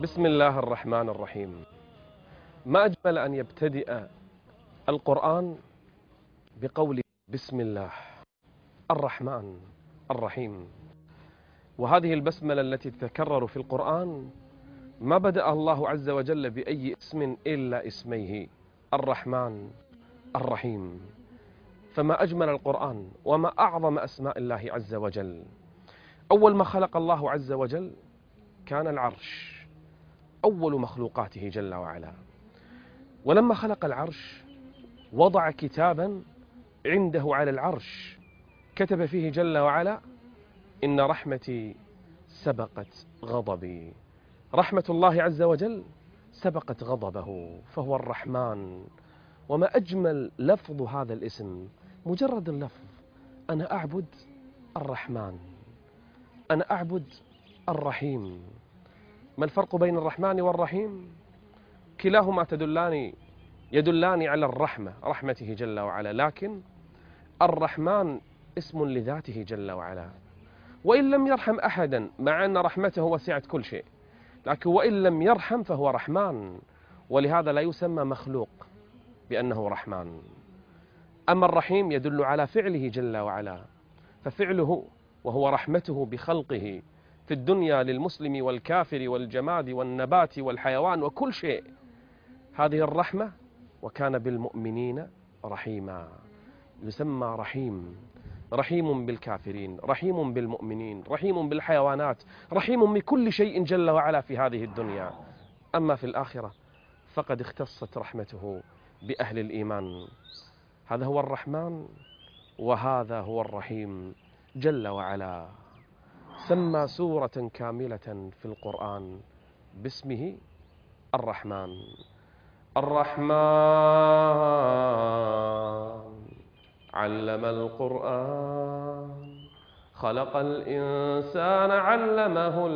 بسم الله الرحمن الرحيم. ما أجمل أن يبتدئ القرآن بقول بسم الله الرحمن الرحيم. وهذه البسملة التي تتكرر في القرآن ما بدأ الله عز وجل بأي اسم إلا اسميه الرحمن الرحيم. فما أجمل القرآن وما أعظم أسماء الله عز وجل. أول ما خلق الله عز وجل كان العرش، أول مخلوقاته جل وعلا. ولما خلق العرش وضع كتابا عنده على العرش كتب فيه جل وعلا: إن رحمتي سبقت غضبي. رحمة الله عز وجل سبقت غضبه، فهو الرحمن. وما أجمل لفظ هذا الاسم، مجرد اللفظ: أنا أعبد الرحمن، أنا أعبد الرحيم. ما الفرق بين الرحمن والرحيم؟ كلاهما يدلان على الرحمة، رحمته جل وعلا، لكن الرحمن اسم لذاته جل وعلا. وإن لم يرحم أحدا، مع أن رحمته وسعت كل شيء، لكن وإن لم يرحم فهو رحمن، ولهذا لا يسمى مخلوق بأنه رحمن. أما الرحيم يدل على فعله جل وعلا، ففعله وهو رحمته بخلقه في الدنيا للمسلم والكافر والجماد والنبات والحيوان وكل شيء، هذه الرحمة. وكان بالمؤمنين رحيما، يسمى رحيم. رحيم بالكافرين، رحيم بالمؤمنين، رحيم بالحيوانات، رحيم بكل شيء جل وعلا في هذه الدنيا. أما في الآخرة فقد اختصت رحمته بأهل الإيمان. هذا هو الرحمن وهذا هو الرحيم جل وعلا. سمى سورة كاملة في القرآن باسمه الرحمن. الرحمن علم القرآن، خلق الإنسان علمه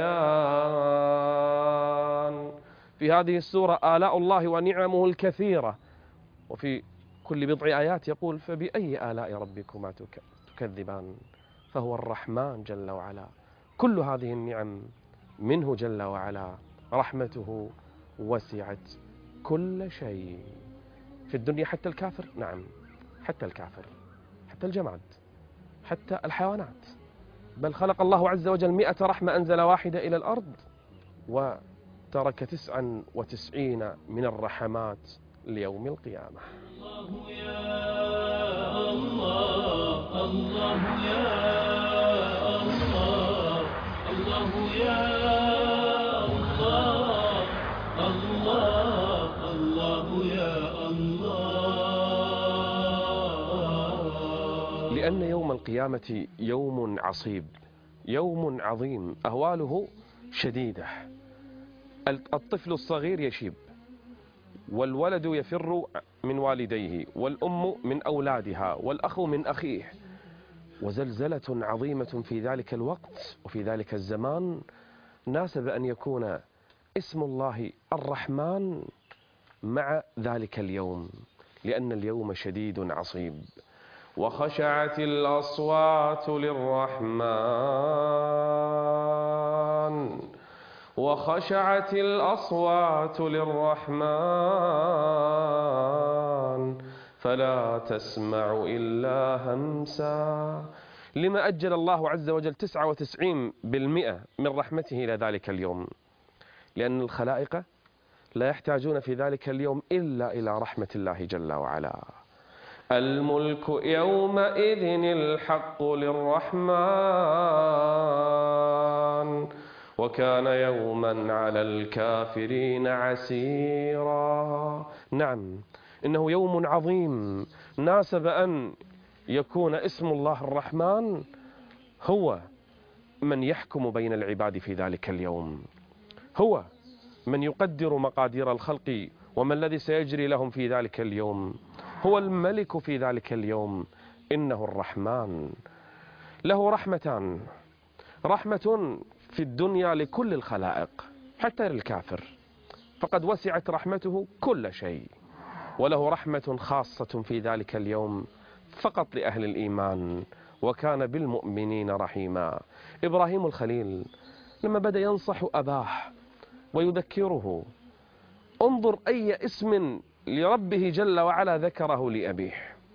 البيان. في هذه السورة آلاء الله ونعمه الكثيرة، وفي كل بضع آيات يقول: فبأي آلاء ربكما تكذبان. فهو الرحمن جل وعلا. كل هذه النعم منه جل وعلا. رحمته وسعت كل شيء في الدنيا، حتى الكافر، نعم، حتى الكافر، حتى الجماد، حتى الحيوانات. بل خلق الله عز وجل 100 رحمة، أنزل واحدة إلى الأرض، وترك 99 من الرحمات ليوم القيامة. الله يا الله، الله يا الله، الله يا الله، الله، الله يا الله. لأن يوم القيامة يوم عصيب، يوم عظيم، أهواله شديدة. الطفل الصغير يشيب، والولد يفر من والديه، والأم من أولادها، والأخ من أخيه. وزلزلة عظيمة في ذلك الوقت وفي ذلك الزمان. ناسب أن يكون اسم الله الرحمن مع ذلك اليوم، لأن اليوم شديد عصيب. وخشعت الأصوات للرحمن، وخشعت الأصوات للرحمن، فلا تسمع إلا همسا. لما أجل الله عز وجل 99% من رحمته إلى ذلك اليوم؟ لأن الخلائق لا يحتاجون في ذلك اليوم إلا إلى رحمة الله جل وعلا. الملك يومئذ الحق للرحمن، وكان يوما على الكافرين عسيرا. نعم، إنه يوم عظيم، ناسب أن يكون اسم الله الرحمن هو من يحكم بين العباد في ذلك اليوم، هو من يقدر مقادير الخلق وما الذي سيجري لهم في ذلك اليوم، هو الملك في ذلك اليوم. إنه الرحمن. له رحمتان: رحمة في الدنيا لكل الخلائق حتى للكافر، فقد وسعت رحمته كل شيء. وله رحمة خاصة في ذلك اليوم فقط لأهل الإيمان، وكان بالمؤمنين رحيما. إبراهيم الخليل لما بدأ ينصح أباه ويذكره. انظر أي اسم لربه جل وعلا ذكره لأبيه.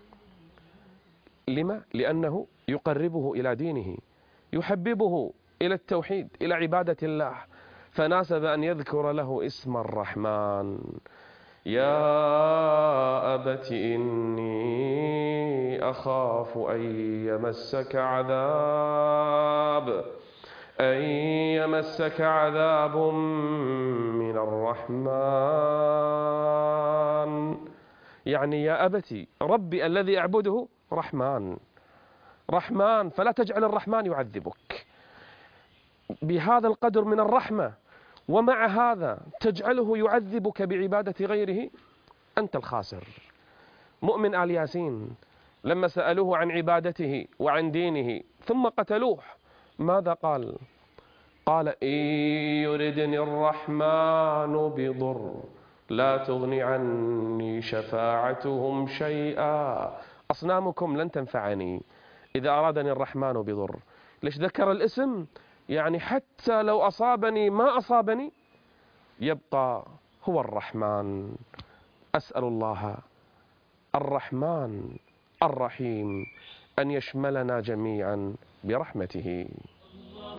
لما؟ لأنه يقربه إلى دينه، يحببه إلى التوحيد، إلى عبادة الله، فناسب أن يذكر له اسم الرحمن. يا أبت إني أخاف أن يمسك عذاب من الرحمن. يعني يا أبتي، ربي الذي أعبده رحمن، فلا تجعل الرحمن يعذبك. بهذا القدر من الرحمة ومع هذا تجعله يعذبك بعبادة غيره، أنت الخاسر. مؤمن آل ياسين لما سألوه عن عبادته وعن دينه ثم قتلوه، ماذا قال؟ قال: إن يردني الرحمن بضر لا تغني عني شفاعتهم شيئا. أصنامكم لن تنفعني إذا أرادني الرحمن بضر. ليش ذكر الاسم؟ يعني حتى لو أصابني ما أصابني يبقى هو الرحمن. أسأل الله الرحمن الرحيم أن يشملنا جميعا برحمته.